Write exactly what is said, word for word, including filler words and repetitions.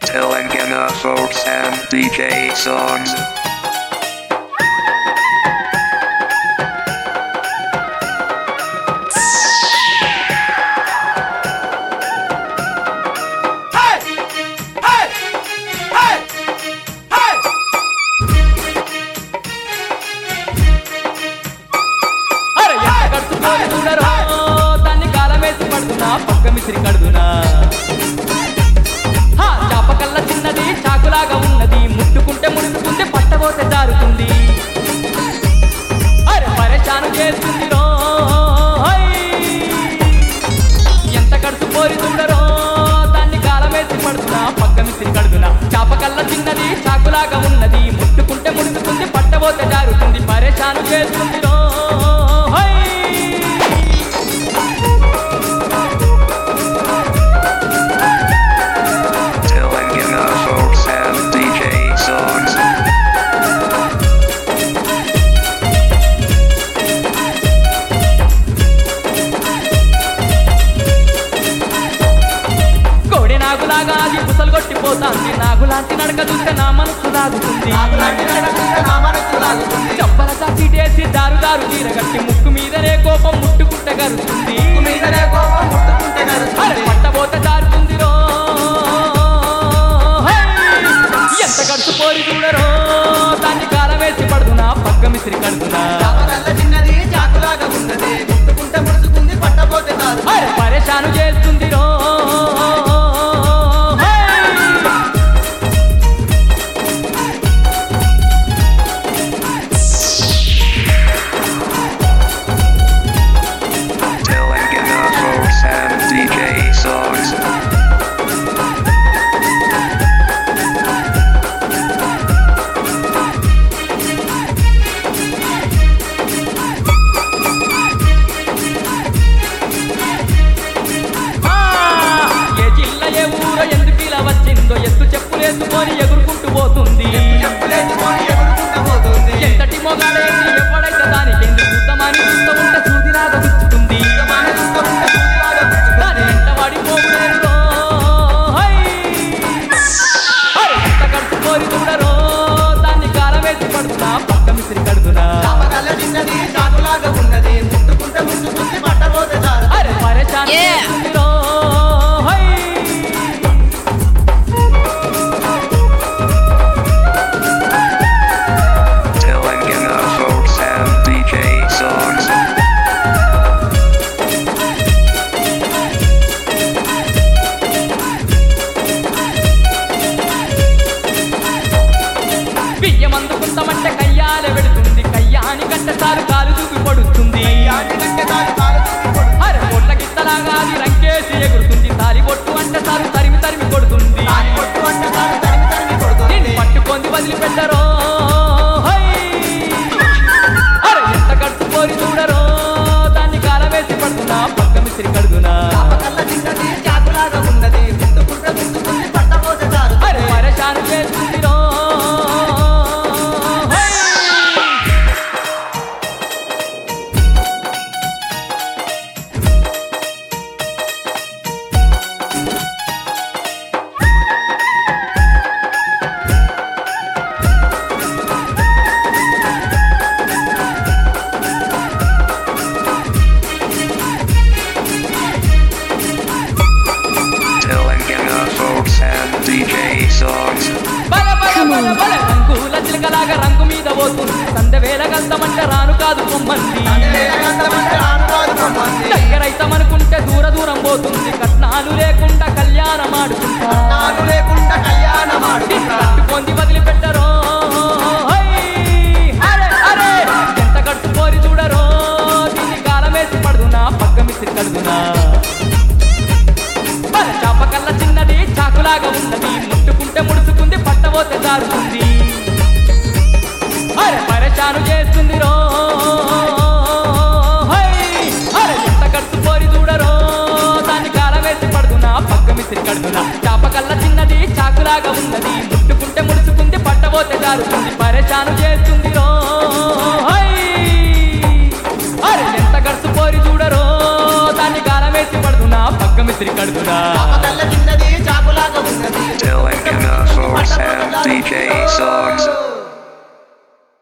Telangana folks and D J songs. పక్క మిసిరి కడుదునా చాపకల్ల చిన్నది చాకులాగా ఉన్నది ముట్టుకుంటే ముడుచుకుంటే పట్టబోతే జారుతుంది అరే పరేషాను చేస్తుంది రో ఎంత కడుసు పోరి చూడరో దాన్ని గాలమేసి పడుతున్నా పక్క మిసిరి కడుదునా చాపకల్ల చిన్నది చాకులాగా ఉన్నది ముట్టుకుంటే ముడుచుకుంటే పట్టబోతే జారుతుంది పరేషాను చేస్తుంది రో నాగులాగా అది బుసలు కొట్టిపోతాంది నాగులాంటి నడక చూస్తే నా మనసు లాగుతుంది చెప్పల చాచిటేసి దారు దారు తీరగట్టి ముక్కు మీదనే కోపం ముట్టుకుంటే గరుస్తుంది పట్టబోతే జారుతుంది రో ఎంత కడుసు పోరి చూడరో దాన్ని కాలం వేసి పడుతున్నా పక్క మిసిరి కడుతున్నా పరేషాను చేస్తుంది రో ఎత్తు చెప్పులేసుకొని ఎగురుకుంటూ పోతుంది ఎంతటి మొగాడేసి ఎవడైతే దానికి ఎందుకు చూద్దామని చూస్తూ ఉంటే సూదిలాగా గుచ్చుతుంది దాని వెంట వాడిపోలేరులో ఎంత కడుచుకోరి చూడరో దాన్ని కాలం వేసి పడుతున్నా పక్క మిసిరి కడుతున్నా అరే పరేషాన్ చేస్తుందిరో బియ్యం అందుకుంటామంటే కయ్యాలే పెడుతుంది కయ్యాని గంట సారు కాలు చూపి పడుతుంది అరే పొట్ల గిత్తలాగా అది రంకేసి ఎగురుతుంది తాలి బొట్టు అంటే సారు తరిమి తరిమి కొడుతుంది పట్టుకొని వదిలిపెట్టరో అరే ఎంత కడుపు కోరి చూడరో దాన్ని కాలం వేసి పడుతున్నా పక్క మిసిరి కడుగునా అరే పరేషాను చేస్తుంది రో రంగుల చిలకలాగా రంగు మీద పోతుంది సందె వేల గంతమంటే రాను కాదు కొమ్మంది దగ్గరైతమనుకుంటే దూర దూరం పోతుంది కట్నాలు లేకుండా కళ్యాణం ఆడుకుంటుంది వదిలిపెట్టరో అరే ఎంత కట్టుకోరి చూడరో దీన్ని కాలం వేసి పడుతున్నా పక్క మిసిరి కడుతున్నా చాపకల్ల చిన్నది చాకులాగా ఉన్నది ముట్టుకుంటే ముడుచుకుంది పట్టబోతే జారుతుంది అరే పరేషాను చేస్తుంది రో అరే ఎంత కడుపు పోరి చూడరో దాన్ని కాలం వేసి పడుతున్నా పక్క మిసిరి కడుతున్నా చాపకల్ల చిన్నది చాకులాగా ఉన్నది ముట్టుకుంటే ముడుచుకుంది పట్టబోతే జారుతుంది పరేషాను చేస్తుంది రో అరే ఎంత కడుపు పోరి చూడరో దాన్ని కాలం వేసి పడుతున్నా పక్క మిసిరి కడుతున్నా Telangana D J